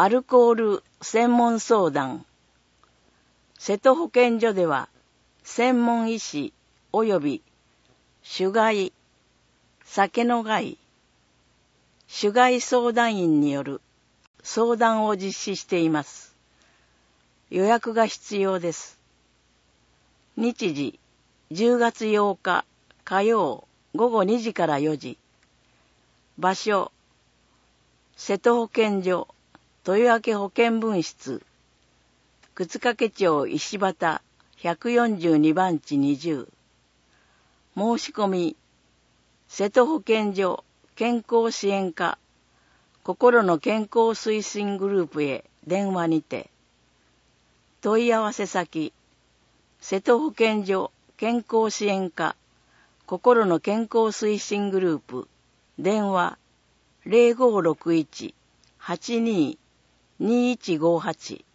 アルコール専門相談。瀬戸保健所では、専門医師及び酒害、酒の害、酒害相談員による相談を実施しています。予約が必要です。日時、10月8日火曜午後2時から4時。場所、瀬戸保健所豊明保健分室、沓掛町石端142番地20。申し込み、瀬戸保健所健康支援課心の健康推進グループへ電話にて。問い合わせ先、瀬戸保健所健康支援課心の健康推進グループ電話0561-82-2158